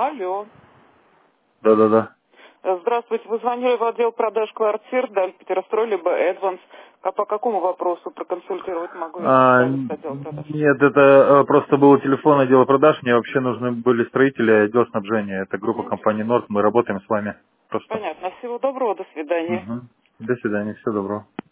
Алло. Да-да-да. Здравствуйте, вы звонили в отдел продаж квартир, дали Петерострой, либо Эдванс. А по какому вопросу проконсультировать могу я специалист отдела продаж? Нет, это просто был телефон отдела продаж. Мне вообще нужны были строители и отдел снабжения. Это группа Мгм. компании Норд. Мы работаем с вами. Просто. Понятно. Всего доброго, до свидания. Мгм. До свидания. Всего доброго.